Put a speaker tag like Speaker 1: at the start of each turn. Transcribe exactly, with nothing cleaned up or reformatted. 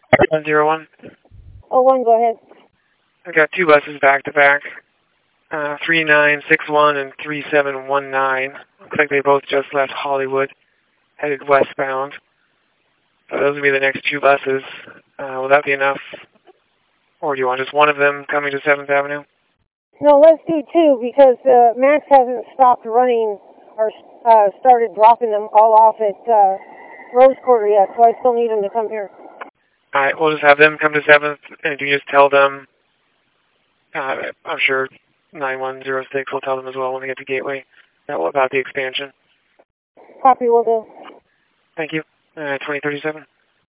Speaker 1: one zero one.
Speaker 2: Oh, one, go ahead.
Speaker 1: I've got two buses back to back. Uh, three nine six one and three seven one nine. Looks like they both just left Hollywood, headed westbound. So those will be the next two buses. Uh, will that be enough? Or do you want just one of them coming to seventh Avenue?
Speaker 2: No, let's do two because uh, Max hasn't stopped running or uh, started dropping them all off at uh, Rose Quarter yet, so I still need them to come here.
Speaker 1: All right, we'll just have them come to seventh, and you just tell them, uh, I'm sure nine one zero six will tell them as well when we get to Gateway about the expansion.
Speaker 2: Copy, will do.
Speaker 1: Thank you. Uh, twenty thirty-seven.